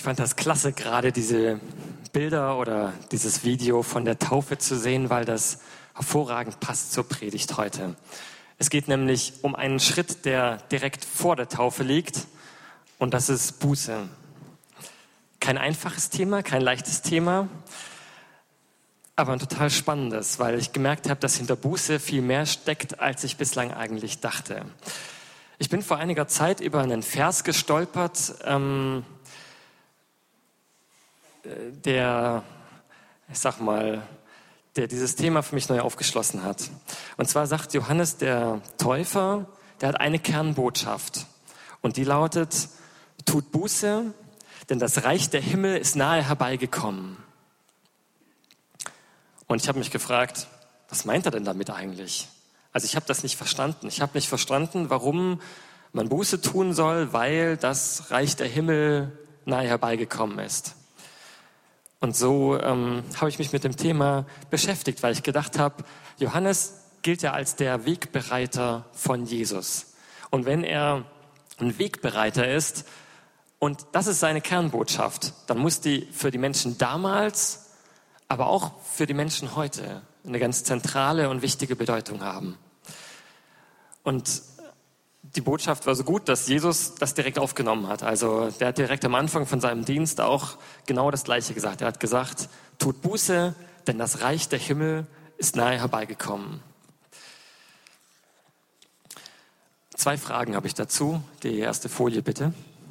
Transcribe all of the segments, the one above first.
fand das klasse, gerade diese Bilder oder dieses Video von der Taufe zu sehen, weil das hervorragend passt zur Predigt heute. Es geht nämlich um einen Schritt, der direkt vor der Taufe liegt, und das ist Buße. Kein einfaches Thema, kein leichtes Thema, aber ein total spannendes, weil ich gemerkt habe, dass hinter Buße viel mehr steckt, als ich bislang eigentlich dachte. Ich bin vor einiger Zeit über einen Vers gestolpert, der dieses Thema für mich neu aufgeschlossen hat. Und zwar sagt Johannes der Täufer, der hat eine Kernbotschaft. Und die lautet: Tut Buße, denn das Reich der Himmel ist nahe herbeigekommen. Und ich habe mich gefragt, was meint er denn damit eigentlich? Also ich habe das nicht verstanden. Ich habe nicht verstanden, warum man Buße tun soll, weil das Reich der Himmel nahe herbeigekommen ist. Und so habe ich mich mit dem Thema beschäftigt, weil ich gedacht habe, Johannes gilt ja als der Wegbereiter von Jesus. Und wenn er ein Wegbereiter ist und das ist seine Kernbotschaft, dann muss die für die Menschen damals, aber auch für die Menschen heute eine ganz zentrale und wichtige Bedeutung haben. Und die Botschaft war so gut, dass Jesus das direkt aufgenommen hat. Also der hat direkt am Anfang von seinem Dienst auch genau das Gleiche gesagt. Er hat gesagt, tut Buße, denn das Reich der Himmel ist nahe herbeigekommen. 2 Fragen habe ich dazu. Die erste Folie bitte.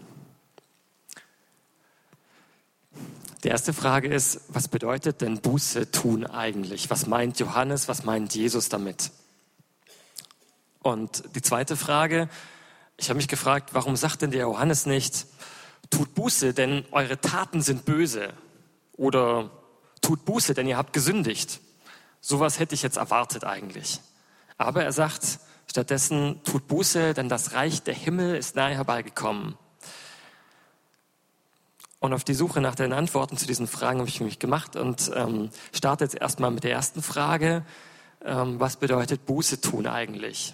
Die erste Frage ist, was bedeutet denn Buße tun eigentlich? Was meint Johannes, was meint Jesus damit? Und die zweite Frage, ich habe mich gefragt, warum sagt denn der Johannes nicht, tut Buße, denn eure Taten sind böse? Oder tut Buße, denn ihr habt gesündigt? Sowas hätte ich jetzt erwartet eigentlich. Aber er sagt stattdessen, tut Buße, denn das Reich der Himmel ist nahe herbeigekommen. Und auf die Suche nach den Antworten zu diesen Fragen habe ich mich gemacht und starte jetzt erstmal mit der ersten Frage. Was bedeutet Buße tun eigentlich?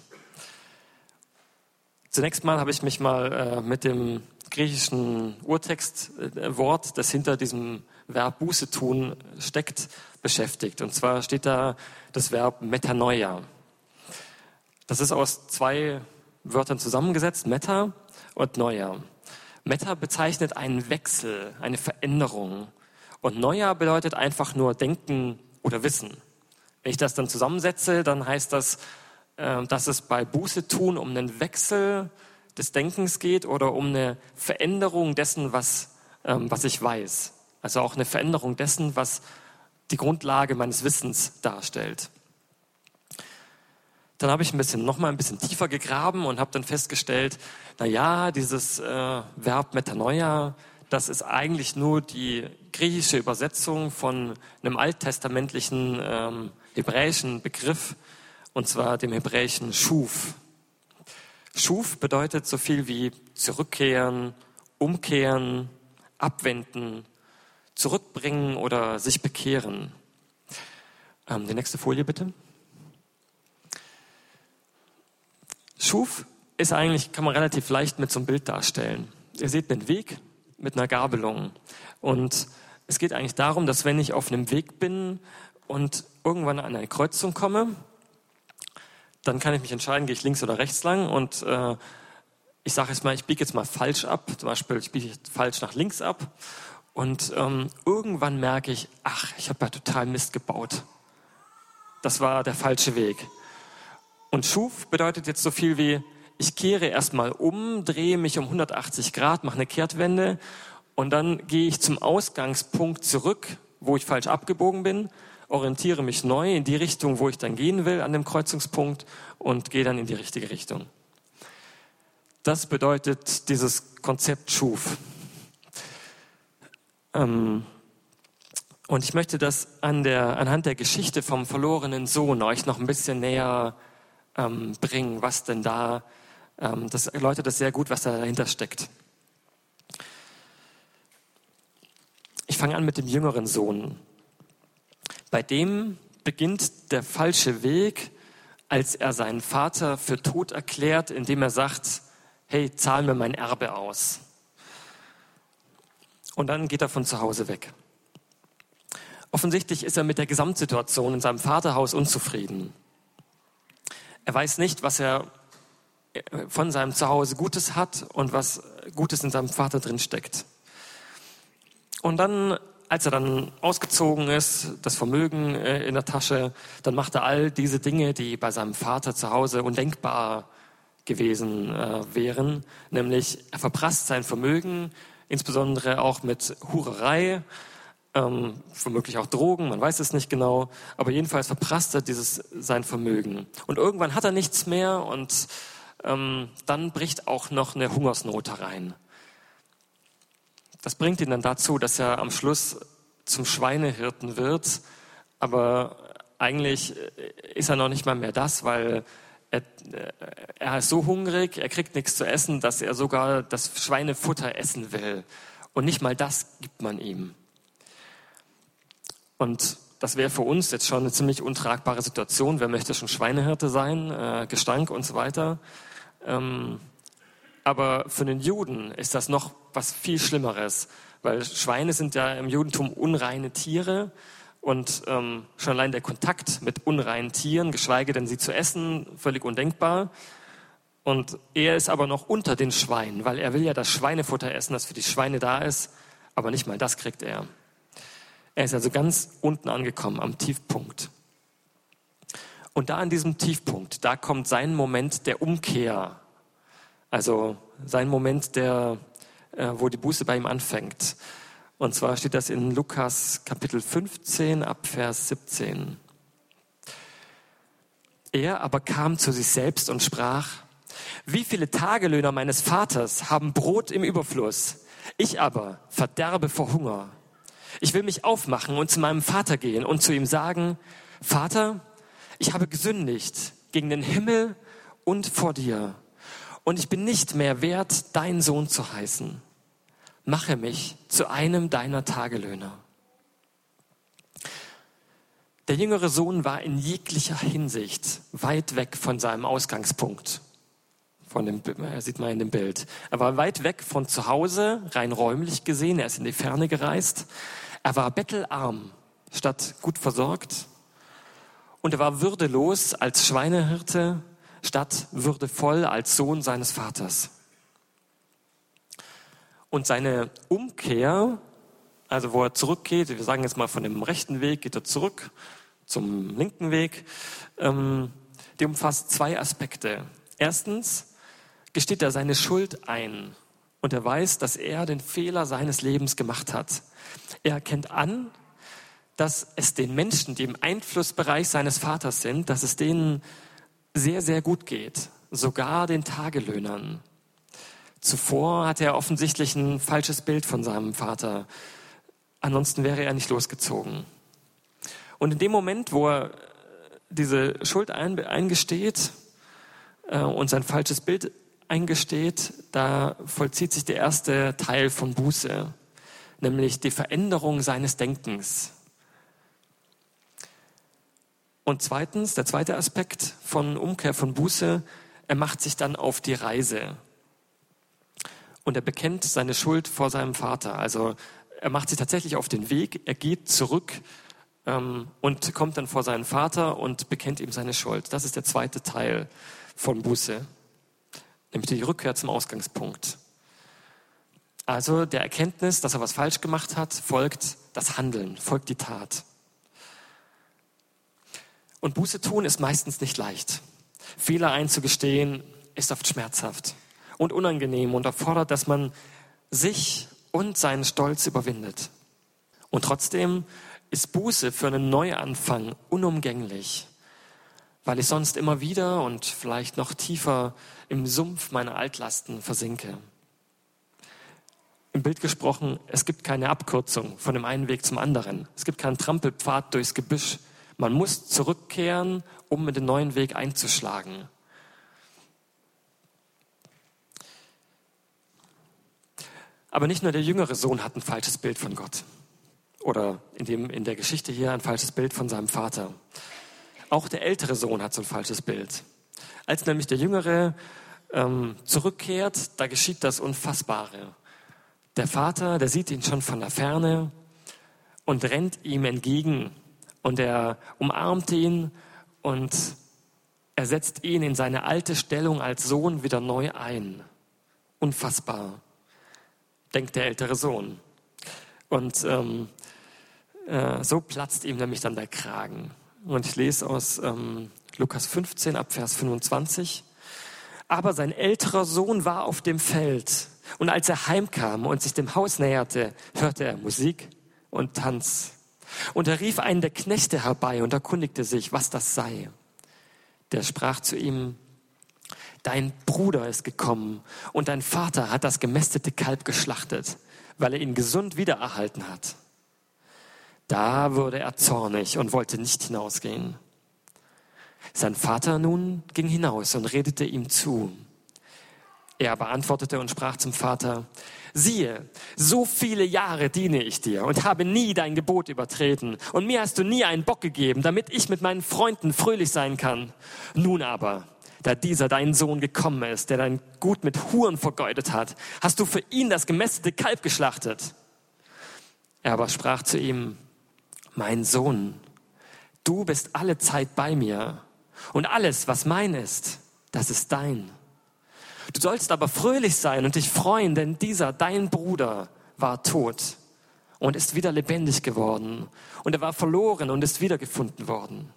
Zunächst mal habe ich mich mal mit dem griechischen Urtextwort, das hinter diesem Verb Buße tun steckt, beschäftigt. Und zwar steht da das Verb Metanoia. Das ist aus 2 Wörtern zusammengesetzt, Meta und Noia. Meta bezeichnet einen Wechsel, eine Veränderung. Und Noia bedeutet einfach nur denken oder wissen. Wenn ich das dann zusammensetze, dann heißt das, dass es bei Buße tun um einen Wechsel des Denkens geht oder um eine Veränderung dessen, was ich weiß. Also auch eine Veränderung dessen, was die Grundlage meines Wissens darstellt. Dann habe ich noch mal ein bisschen tiefer gegraben und habe dann festgestellt, dieses Verb Metanoia, das ist eigentlich nur die griechische Übersetzung von einem alttestamentlichen hebräischen Begriff, und zwar dem hebräischen Schuf. Schuf bedeutet so viel wie zurückkehren, umkehren, abwenden, zurückbringen oder sich bekehren. Die nächste Folie bitte. Schuf ist eigentlich, kann man relativ leicht mit so einem Bild darstellen. Ihr seht einen Weg mit einer Gabelung. Und es geht eigentlich darum, dass wenn ich auf einem Weg bin und irgendwann an eine Kreuzung komme, dann kann ich mich entscheiden, gehe ich links oder rechts lang. Und ich sage jetzt mal, ich biege jetzt mal falsch ab. Zum Beispiel, ich biege falsch nach links ab. Und irgendwann merke ich, ich habe ja total Mist gebaut. Das war der falsche Weg. Und Schuf bedeutet jetzt so viel wie, ich kehre erstmal um, drehe mich um 180 Grad, mache eine Kehrtwende und dann gehe ich zum Ausgangspunkt zurück, wo ich falsch abgebogen bin, orientiere mich neu in die Richtung, wo ich dann gehen will an dem Kreuzungspunkt und gehe dann in die richtige Richtung. Das bedeutet dieses Konzept Schuf. Und ich möchte das anhand der Geschichte vom verlorenen Sohn euch noch ein bisschen näher bringen, was denn da, das erläutert das sehr gut, was da dahinter steckt. Ich fange an mit dem jüngeren Sohn. Bei dem beginnt der falsche Weg, als er seinen Vater für tot erklärt, indem er sagt, hey, zahl mir mein Erbe aus. Und dann geht er von zu Hause weg. Offensichtlich ist er mit der Gesamtsituation in seinem Vaterhaus unzufrieden. Er weiß nicht, was er von seinem Zuhause Gutes hat und was Gutes in seinem Vater drin steckt. Und dann, als er dann ausgezogen ist, das Vermögen in der Tasche, dann macht er all diese Dinge, die bei seinem Vater zu Hause undenkbar gewesen wären. Nämlich, er verprasst sein Vermögen, insbesondere auch mit Hurerei, womöglich auch Drogen, man weiß es nicht genau, aber jedenfalls verprasst er sein Vermögen. Und irgendwann hat er nichts mehr und dann bricht auch noch eine Hungersnot herein. Das bringt ihn dann dazu, dass er am Schluss zum Schweinehirten wird, aber eigentlich ist er noch nicht mal mehr das, weil er ist so hungrig, er kriegt nichts zu essen, dass er sogar das Schweinefutter essen will. Und nicht mal das gibt man ihm. Und das wäre für uns jetzt schon eine ziemlich untragbare Situation. Wer möchte schon Schweinehirte sein? Gestank und so weiter. Aber für den Juden ist das noch was viel Schlimmeres, weil Schweine sind ja im Judentum unreine Tiere und schon allein der Kontakt mit unreinen Tieren, geschweige denn sie zu essen, völlig undenkbar. Und er ist aber noch unter den Schweinen, weil er will ja das Schweinefutter essen, das für die Schweine da ist, aber nicht mal das kriegt er. Er ist also ganz unten angekommen, am Tiefpunkt. Und da an diesem Tiefpunkt, da kommt sein Moment der Umkehr. Also sein Moment, wo die Buße bei ihm anfängt. Und zwar steht das in Lukas Kapitel 15 ab Vers 17. Er aber kam zu sich selbst und sprach: Wie viele Tagelöhner meines Vaters haben Brot im Überfluss? Ich aber verderbe vor Hunger. Ich will mich aufmachen und zu meinem Vater gehen und zu ihm sagen: Vater, ich habe gesündigt gegen den Himmel und vor dir. Und ich bin nicht mehr wert, dein Sohn zu heißen. Mache mich zu einem deiner Tagelöhner. Der jüngere Sohn war in jeglicher Hinsicht weit weg von seinem Ausgangspunkt. Sieht man in dem Bild. Er war weit weg von zu Hause, rein räumlich gesehen. Er ist in die Ferne gereist. Er war bettelarm, statt gut versorgt. Und er war würdelos als Schweinehirte, statt würdevoll als Sohn seines Vaters. Und seine Umkehr, also wo er zurückgeht, wir sagen jetzt mal von dem rechten Weg, geht er zurück zum linken Weg, die umfasst zwei Aspekte. Erstens gesteht er seine Schuld ein und er weiß, dass er den Fehler seines Lebens gemacht hat. Er erkennt an, dass es den Menschen, die im Einflussbereich seines Vaters sind, dass es denen sehr, sehr gut geht, sogar den Tagelöhnern. Zuvor hatte er offensichtlich ein falsches Bild von seinem Vater. Ansonsten wäre er nicht losgezogen. Und in dem Moment, wo er diese Schuld eingesteht und sein falsches Bild eingesteht, da vollzieht sich der erste Teil von Buße, nämlich die Veränderung seines Denkens. Und zweitens, der zweite Aspekt von Umkehr, von Buße, er macht sich dann auf die Reise. Und er bekennt seine Schuld vor seinem Vater. Also er macht sich tatsächlich auf den Weg, er geht zurück und kommt dann vor seinen Vater und bekennt ihm seine Schuld. Das ist der zweite Teil von Buße, nämlich die Rückkehr zum Ausgangspunkt. Also der Erkenntnis, dass er was falsch gemacht hat, folgt das Handeln, folgt die Tat. Und Buße tun ist meistens nicht leicht. Fehler einzugestehen ist oft schmerzhaft und unangenehm und erfordert, dass man sich und seinen Stolz überwindet. Und trotzdem ist Buße für einen Neuanfang unumgänglich, weil ich sonst immer wieder und vielleicht noch tiefer im Sumpf meiner Altlasten versinke. Im Bild gesprochen, es gibt keine Abkürzung von dem einen Weg zum anderen. Es gibt keinen Trampelpfad durchs Gebüsch. Man muss zurückkehren, um den neuen Weg einzuschlagen. Aber nicht nur der jüngere Sohn hat ein falsches Bild von Gott. Oder in der Geschichte hier ein falsches Bild von seinem Vater. Auch der ältere Sohn hat so ein falsches Bild. Als nämlich der Jüngere zurückkehrt, da geschieht das Unfassbare. Der Vater, der sieht ihn schon von der Ferne und rennt ihm entgegen. Und er umarmt ihn und er setzt ihn in seine alte Stellung als Sohn wieder neu ein. Unfassbar, denkt der ältere Sohn. Und so platzt ihm nämlich dann der Kragen. Und ich lese aus Lukas 15 ab Vers 25. Aber sein älterer Sohn war auf dem Feld. Und als er heimkam und sich dem Haus näherte, hörte er Musik und Tanz. Und er rief einen der Knechte herbei und erkundigte sich, was das sei. Der sprach zu ihm: Dein Bruder ist gekommen und dein Vater hat das gemästete Kalb geschlachtet, weil er ihn gesund wiedererhalten hat. Da wurde er zornig und wollte nicht hinausgehen. Sein Vater nun ging hinaus und redete ihm zu. Er aber antwortete und sprach zum Vater: Siehe, so viele Jahre diene ich dir und habe nie dein Gebot übertreten. Und mir hast du nie einen Bock gegeben, damit ich mit meinen Freunden fröhlich sein kann. Nun aber, da dieser dein Sohn gekommen ist, der dein Gut mit Huren vergeudet hat, hast du für ihn das gemästete Kalb geschlachtet. Er aber sprach zu ihm: Mein Sohn, du bist alle Zeit bei mir und alles, was mein ist, das ist dein. Du sollst aber fröhlich sein und dich freuen, denn dieser, dein Bruder, war tot und ist wieder lebendig geworden. Und er war verloren und ist wiedergefunden worden.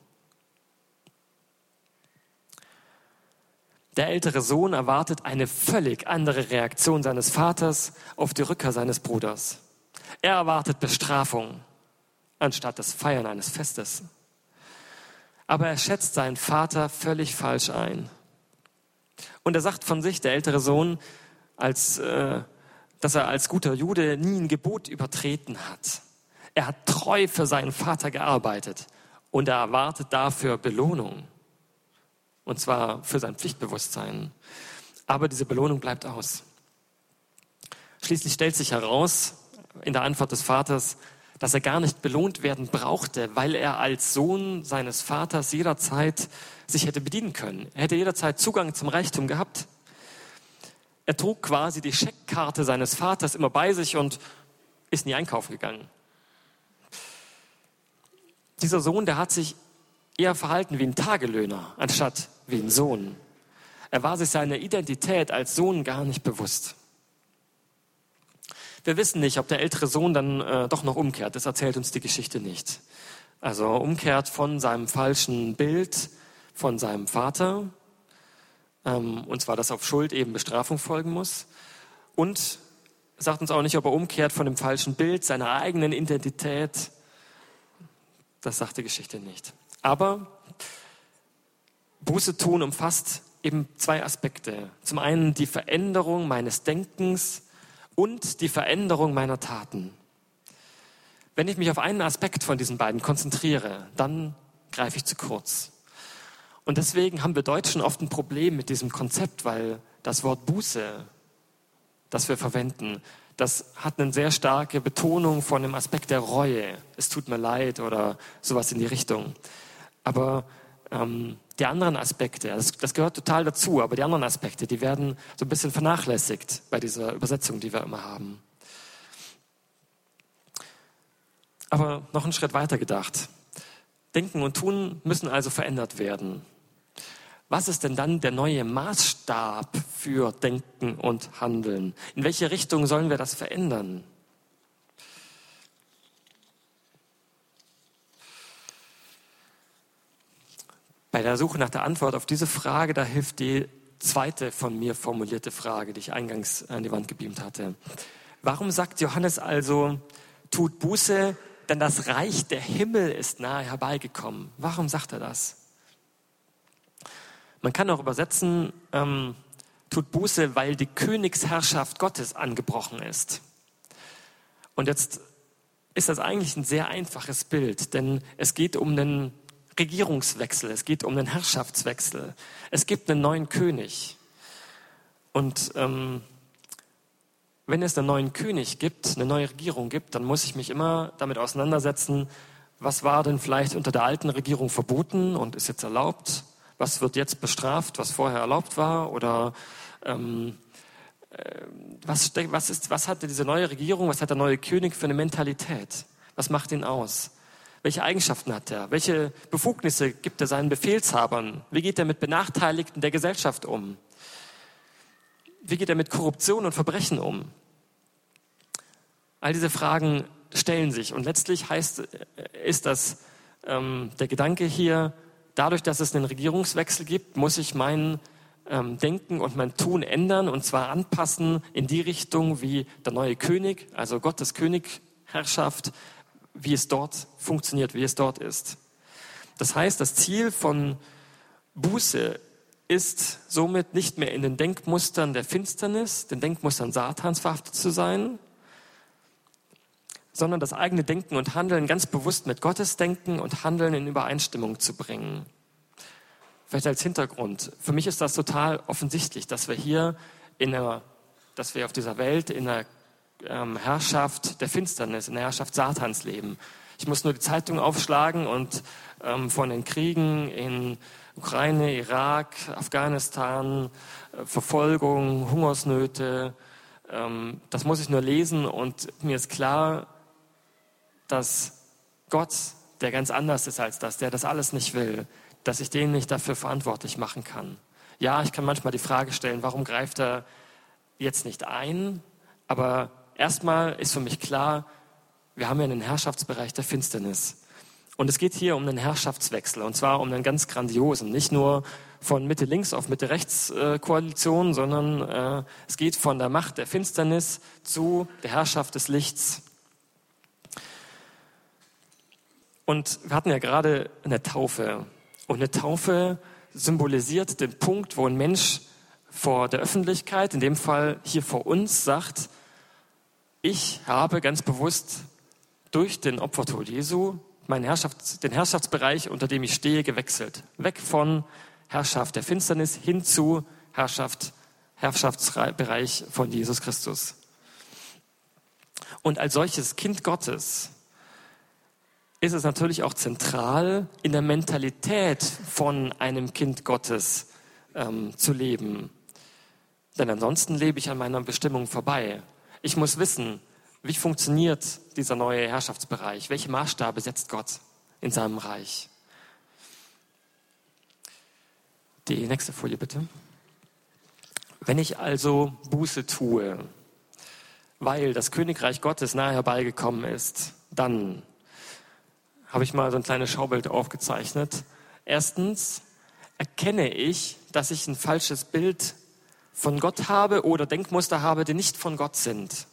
Der ältere Sohn erwartet eine völlig andere Reaktion seines Vaters auf die Rückkehr seines Bruders. Er erwartet Bestrafung anstatt das Feiern eines Festes. Aber er schätzt seinen Vater völlig falsch ein. Und er sagt von sich, der ältere Sohn, dass er als guter Jude nie ein Gebot übertreten hat. Er hat treu für seinen Vater gearbeitet und er erwartet dafür Belohnung. Und zwar für sein Pflichtbewusstsein. Aber diese Belohnung bleibt aus. Schließlich stellt sich heraus, in der Antwort des Vaters, dass er gar nicht belohnt werden brauchte, weil er als Sohn seines Vaters jederzeit sich hätte bedienen können. Er hätte jederzeit Zugang zum Reichtum gehabt. Er trug quasi die Scheckkarte seines Vaters immer bei sich und ist nie einkaufen gegangen. Dieser Sohn, der hat sich eher verhalten wie ein Tagelöhner, anstatt wie ein Sohn. Er war sich seiner Identität als Sohn gar nicht bewusst. Wir wissen nicht, ob der ältere Sohn dann doch noch umkehrt. Das erzählt uns die Geschichte nicht. Also umkehrt von seinem falschen Bild, von seinem Vater, und zwar, dass auf Schuld eben Bestrafung folgen muss. Und sagt uns auch nicht, ob er umkehrt von dem falschen Bild, seiner eigenen Identität. Das sagt die Geschichte nicht. Aber Buße tun umfasst eben zwei Aspekte. Zum einen die Veränderung meines Denkens und die Veränderung meiner Taten. Wenn ich mich auf einen Aspekt von diesen beiden konzentriere, dann greife ich zu kurz. Und deswegen haben wir Deutschen oft ein Problem mit diesem Konzept, weil das Wort Buße, das wir verwenden, das hat eine sehr starke Betonung von dem Aspekt der Reue. Es tut mir leid oder sowas in die Richtung. Aber die anderen Aspekte, das gehört total dazu, aber die anderen Aspekte, die werden so ein bisschen vernachlässigt bei dieser Übersetzung, die wir immer haben. Aber noch einen Schritt weiter gedacht. Denken und Tun müssen also verändert werden. Was ist denn dann der neue Maßstab für Denken und Handeln? In welche Richtung sollen wir das verändern? Bei der Suche nach der Antwort auf diese Frage, da hilft die zweite von mir formulierte Frage, die ich eingangs an die Wand gebeamt hatte. Warum sagt Johannes also, tut Buße, denn das Reich der Himmel ist nahe herbeigekommen? Warum sagt er das? Man kann auch übersetzen, tut Buße, weil die Königsherrschaft Gottes angebrochen ist. Und jetzt ist das eigentlich ein sehr einfaches Bild, denn es geht um einen Regierungswechsel, es geht um einen Herrschaftswechsel. Es gibt einen neuen König. Und wenn es einen neuen König gibt, eine neue Regierung gibt, dann muss ich mich immer damit auseinandersetzen, was war denn vielleicht unter der alten Regierung verboten und ist jetzt erlaubt? Was wird jetzt bestraft, was vorher erlaubt war? Oder was hat diese neue Regierung, was hat der neue König für eine Mentalität? Was macht ihn aus? Welche Eigenschaften hat er? Welche Befugnisse gibt er seinen Befehlshabern? Wie geht er mit Benachteiligten der Gesellschaft um? Wie geht er mit Korruption und Verbrechen um? All diese Fragen stellen sich. Und letztlich ist das der Gedanke hier, dadurch, dass es einen Regierungswechsel gibt, muss ich mein Denken und mein Tun ändern, und zwar anpassen in die Richtung, wie der neue König, also Gottes Königherrschaft, wie es dort funktioniert, wie es dort ist. Das heißt, das Ziel von Buße ist somit nicht mehr in den Denkmustern der Finsternis, den Denkmustern Satans verhaftet zu sein, sondern das eigene Denken und Handeln ganz bewusst mit Gottes Denken und Handeln in Übereinstimmung zu bringen. Vielleicht als Hintergrund. Für mich ist das total offensichtlich, dass wir hier dass wir auf dieser Welt in einer Herrschaft der Finsternis, in der Herrschaft Satans leben. Ich muss nur die Zeitung aufschlagen und von den Kriegen in Ukraine, Irak, Afghanistan, Verfolgung, Hungersnöte, das muss ich nur lesen, und mir ist klar, dass Gott, der ganz anders ist als das, der das alles nicht will, dass ich den nicht dafür verantwortlich machen kann. Ja, ich kann manchmal die Frage stellen, warum greift er jetzt nicht ein? Aber erstmal ist für mich klar, wir haben ja einen Herrschaftsbereich der Finsternis. Und es geht hier um einen Herrschaftswechsel, und zwar um einen ganz grandiosen, nicht nur von Mitte-Links auf Mitte-Rechts-Koalition, sondern es geht von der Macht der Finsternis zu der Herrschaft des Lichts. Und wir hatten ja gerade eine Taufe. Und eine Taufe symbolisiert den Punkt, wo ein Mensch vor der Öffentlichkeit, in dem Fall hier vor uns, sagt, ich habe ganz bewusst durch den Opfertod Jesu den Herrschaftsbereich, unter dem ich stehe, gewechselt. Weg von Herrschaft der Finsternis hin zu Herrschaftsbereich von Jesus Christus. Und als solches Kind Gottes ist es natürlich auch zentral, in der Mentalität von einem Kind Gottes zu leben. Denn ansonsten lebe ich an meiner Bestimmung vorbei. Ich muss wissen, wie funktioniert dieser neue Herrschaftsbereich? Welche Maßstabe setzt Gott in seinem Reich? Die nächste Folie bitte. Wenn ich also Buße tue, weil das Königreich Gottes nahe herbeigekommen ist, dann habe ich mal so ein kleines Schaubild aufgezeichnet. Erstens erkenne ich, dass ich ein falsches Bild von Gott habe oder Denkmuster habe, die nicht von Gott sind.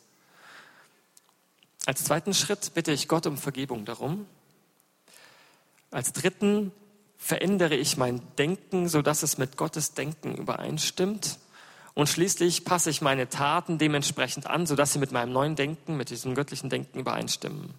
Als zweiten Schritt bitte ich Gott um Vergebung darum. Als dritten verändere ich mein Denken, sodass es mit Gottes Denken übereinstimmt. Und schließlich passe ich meine Taten dementsprechend an, sodass sie mit meinem neuen Denken, mit diesem göttlichen Denken übereinstimmen.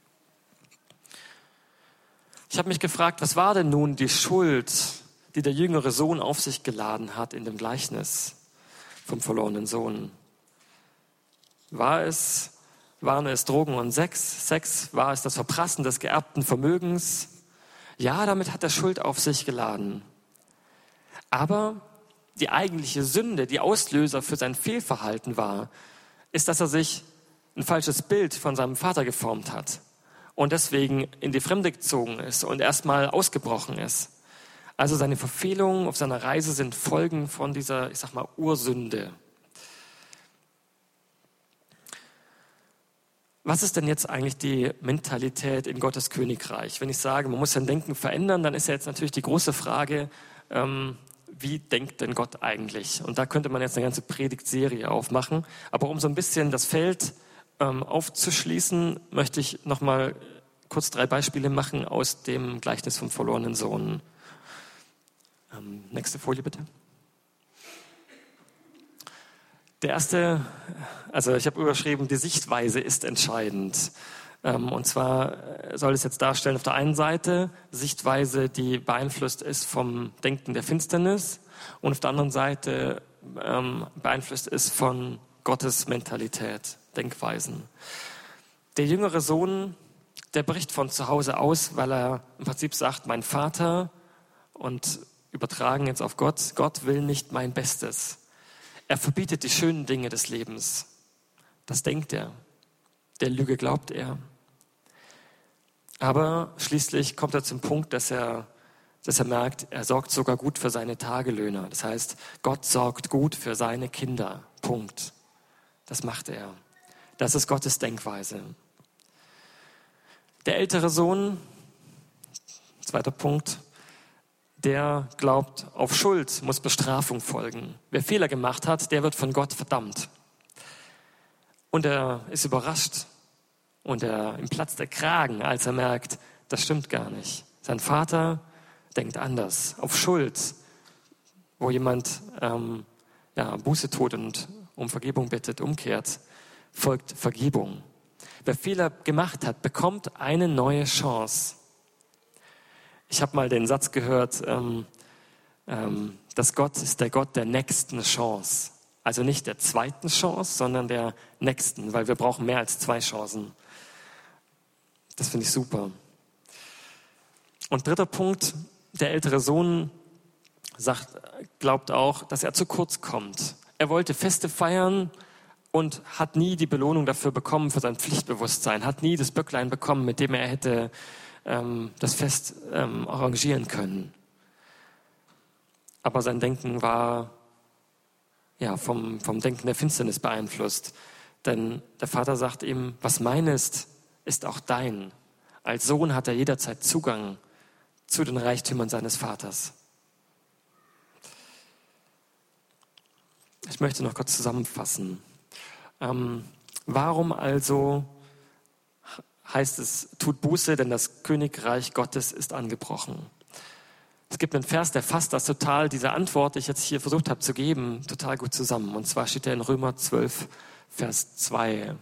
Ich habe mich gefragt, was war denn nun die Schuld, die der jüngere Sohn auf sich geladen hat in dem Gleichnis vom verlorenen Sohn? Waren es Drogen und Sex? War es das Verprassen des geerbten Vermögens? Ja, damit hat er Schuld auf sich geladen. Aber die eigentliche Sünde, die Auslöser für sein Fehlverhalten war, ist, dass er sich ein falsches Bild von seinem Vater geformt hat und deswegen in die Fremde gezogen ist und erstmal ausgebrochen ist. Also seine Verfehlungen auf seiner Reise sind Folgen von dieser, Ursünde. Was ist denn jetzt eigentlich die Mentalität in Gottes Königreich? Wenn ich sage, man muss sein Denken verändern, dann ist ja jetzt natürlich die große Frage, wie denkt denn Gott eigentlich? Und da könnte man jetzt eine ganze Predigtserie aufmachen. Aber um so ein bisschen das Feld aufzuschließen, möchte ich nochmal kurz 3 Beispiele machen aus dem Gleichnis vom verlorenen Sohn. Nächste Folie bitte. Der erste, also ich habe überschrieben, die Sichtweise ist entscheidend. Und zwar soll es jetzt darstellen, auf der einen Seite Sichtweise, die beeinflusst ist vom Denken der Finsternis, und auf der anderen Seite beeinflusst ist von Gottes Mentalität, Denkweisen. Der jüngere Sohn, der bricht von zu Hause aus, weil er im Prinzip sagt, mein Vater, und übertragen jetzt auf Gott, Gott will nicht mein Bestes. Er verbietet die schönen Dinge des Lebens. Das denkt er. Der Lüge glaubt er. Aber schließlich kommt er zum Punkt, dass er merkt, er sorgt sogar gut für seine Tagelöhner. Das heißt, Gott sorgt gut für seine Kinder. Punkt. Das macht er. Das ist Gottes Denkweise. Der ältere Sohn, zweiter Punkt, der glaubt, auf Schuld muss Bestrafung folgen. Wer Fehler gemacht hat, der wird von Gott verdammt. Und er ist überrascht und ihm platzt der Kragen, als er merkt, das stimmt gar nicht. Sein Vater denkt anders. Auf Schuld, wo jemand Buße tut und um Vergebung bittet, umkehrt, folgt Vergebung. Wer Fehler gemacht hat, bekommt eine neue Chance. Ich habe mal den Satz gehört, dass Gott ist der Gott der nächsten Chance. Also nicht der zweiten Chance, sondern der nächsten, weil wir brauchen mehr als 2 Chancen. Das finde ich super. Und dritter Punkt, der ältere Sohn glaubt auch, dass er zu kurz kommt. Er wollte Feste feiern und hat nie die Belohnung dafür bekommen, für sein Pflichtbewusstsein, hat nie das Böcklein bekommen, mit dem er hätte das Fest arrangieren können. Aber sein Denken war vom Denken der Finsternis beeinflusst. Denn der Vater sagt ihm, was mein ist auch dein. Als Sohn hat er jederzeit Zugang zu den Reichtümern seines Vaters. Ich möchte noch kurz zusammenfassen. Warum also heißt es, tut Buße, denn das Königreich Gottes ist angebrochen? Es gibt einen Vers, der fasst das total, diese Antwort, die ich jetzt hier versucht habe zu geben, total gut zusammen. Und zwar steht er in Römer 12, Vers 2.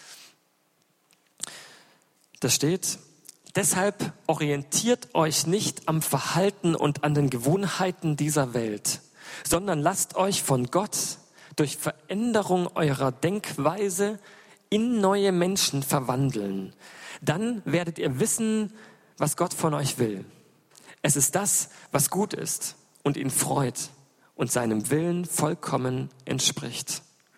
Da steht, deshalb orientiert euch nicht am Verhalten und an den Gewohnheiten dieser Welt, sondern lasst euch von Gott durch Veränderung eurer Denkweise in neue Menschen verwandeln. Dann werdet ihr wissen, was Gott von euch will. Es ist das, was gut ist und ihn freut und seinem Willen vollkommen entspricht.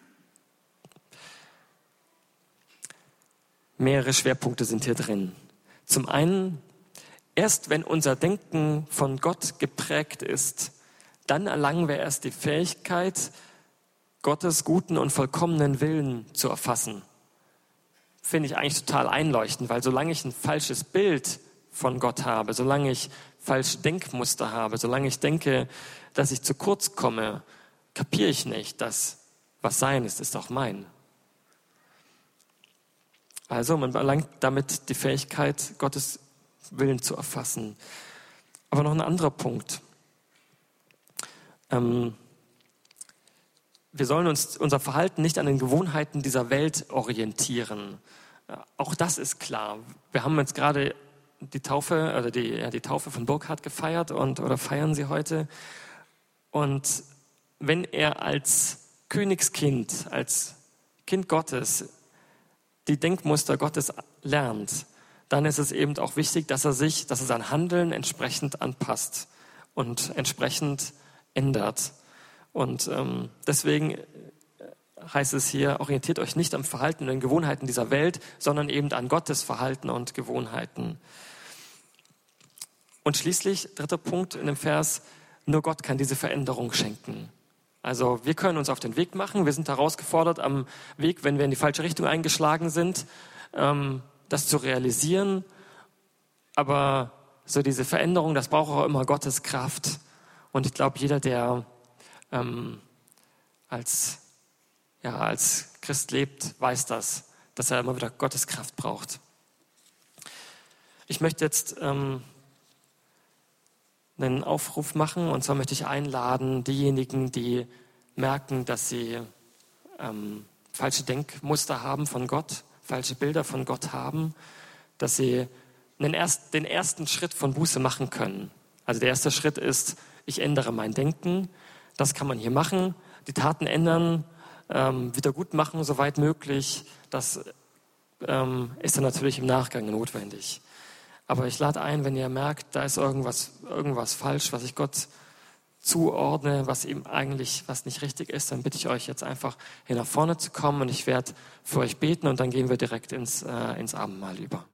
Mehrere Schwerpunkte sind hier drin. Zum einen, erst wenn unser Denken von Gott geprägt ist, dann erlangen wir erst die Fähigkeit, Gottes guten und vollkommenen Willen zu erfassen. Finde ich eigentlich total einleuchtend, weil solange ich ein falsches Bild von Gott habe, solange ich falsche Denkmuster habe, solange ich denke, dass ich zu kurz komme, kapiere ich nicht, dass was sein ist auch mein. Also man erlangt damit die Fähigkeit, Gottes Willen zu erfassen. Aber noch ein anderer Punkt. Wir sollen unser Verhalten nicht an den Gewohnheiten dieser Welt orientieren. Auch das ist klar. Wir haben jetzt gerade die Taufe, also die Taufe von Burkhard gefeiert oder feiern sie heute. Und wenn er als Königskind, als Kind Gottes die Denkmuster Gottes lernt, dann ist es eben auch wichtig, dass er sein Handeln entsprechend anpasst und entsprechend ändert. Und deswegen heißt es hier, orientiert euch nicht am Verhalten und den Gewohnheiten dieser Welt, sondern eben an Gottes Verhalten und Gewohnheiten. Und schließlich, dritter Punkt in dem Vers, nur Gott kann diese Veränderung schenken. Also wir können uns auf den Weg machen, wir sind herausgefordert am Weg, wenn wir in die falsche Richtung eingeschlagen sind, das zu realisieren. Aber so diese Veränderung, das braucht auch immer Gottes Kraft. Und ich glaube, jeder, der als Christ lebt, weiß das, dass er immer wieder Gottes Kraft braucht. Ich möchte jetzt einen Aufruf machen, und zwar möchte ich einladen, diejenigen, die merken, dass sie falsche Denkmuster haben von Gott, falsche Bilder von Gott haben, dass sie den ersten Schritt von Buße machen können. Also der erste Schritt ist, ich ändere mein Denken. Das kann man hier machen. Die Taten ändern, wieder gut machen, soweit möglich. Das ist dann natürlich im Nachgang notwendig. Aber ich lade ein, wenn ihr merkt, da ist irgendwas falsch, was ich Gott zuordne, was eben eigentlich, was nicht richtig ist, dann bitte ich euch jetzt einfach hier nach vorne zu kommen und ich werde für euch beten und dann gehen wir direkt ins Abendmahl über.